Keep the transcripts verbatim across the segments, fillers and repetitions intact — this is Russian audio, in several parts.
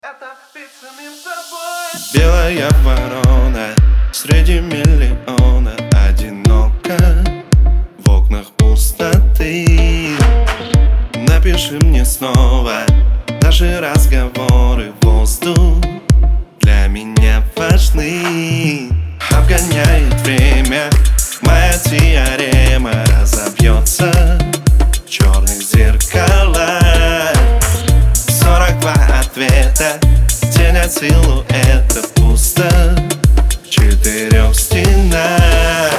Это быть самим собой. Белая ворона среди миллиона, одиноко в окнах пустоты. Напиши мне снова, наши разговоры в воздух для меня важны. Обгоняет время, моя теорема разобьется в черных зеркалах. Сорок два ответа, тень от силуэта, пусто в четырех стенах.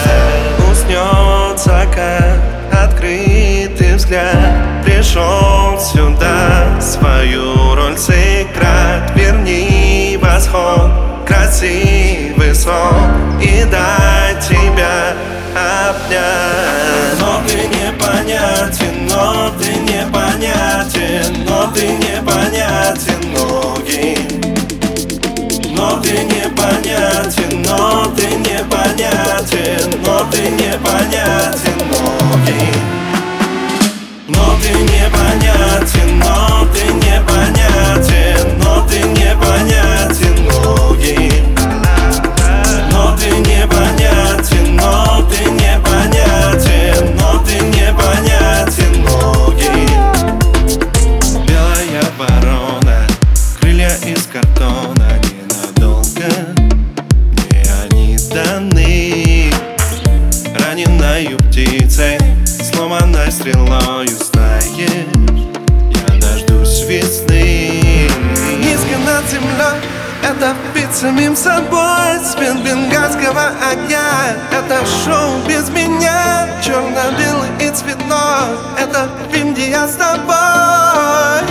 Уснет закат, открытый взгляд, пришел сюда свою роль сыграть. Верни восход, красивый сон и дать тебя обнять. Но ты непонятен, но ты непонятен, но ты непонятен многим. Но ты непонятен, но ты непонятен, но ты непонятен многим. Но ты непонятен, но ты непонятен, но ты непонятен многим. Но ты непонятен, но ты непонятен, но ты непонятен многим. Белая ворона, крылья из картона, ненадолго мне они даны. Раненою птицей, сломанной стрелою, знаешь, я дождусь весны. Низко над землей, это быть самим собой. Свет бенгальского огня, это шоу без меня. Черно-белый и цветной, это фильм, где я с тобой.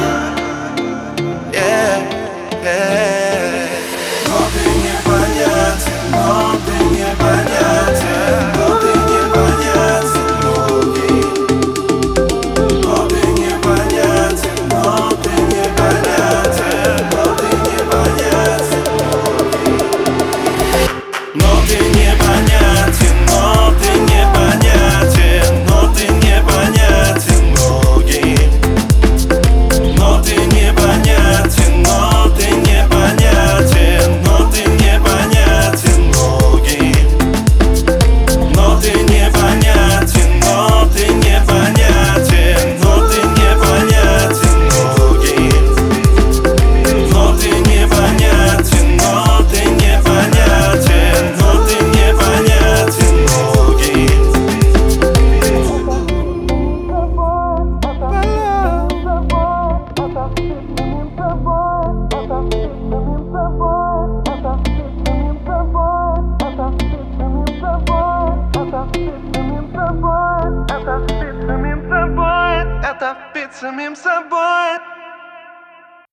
Yeah, yeah. Но ты непонятен, но ты непонятен, но ты непонятен многим. Но ты непонятен, но ты непонятен, но ты непонятен многим. Но ты непонятен, но ты непонятен, но ты непонятен многим. Но ты непонятен, но ты непонятен, но ты непонятен многим. Но ты непонятен, но ты непонятен, но ты непонятен многим. Но ты непонятен, но ты непонятен, но ты непонятен многим. Это быть самим собой.